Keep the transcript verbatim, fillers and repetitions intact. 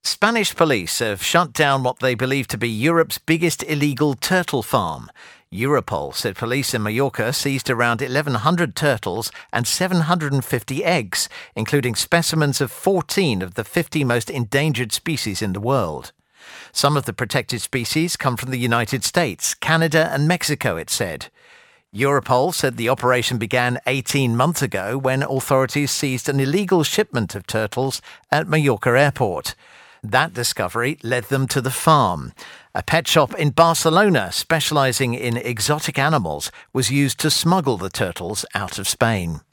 Spanish police have shut down what they believe to be Europe's biggest illegal turtle farm. Europol said police in Mallorca seized around eleven hundred turtles and seven hundred fifty eggs, including specimens of fourteen of the fifty most endangered species in the world. Some of the protected species come from the United States, Canada and Mexico, it said. Europol said the operation began eighteen months ago when authorities seized an illegal shipment of turtles at Mallorca Airport. That discovery led them to the farm. A pet shop in Barcelona specialising in exotic animals was used to smuggle the turtles out of Spain.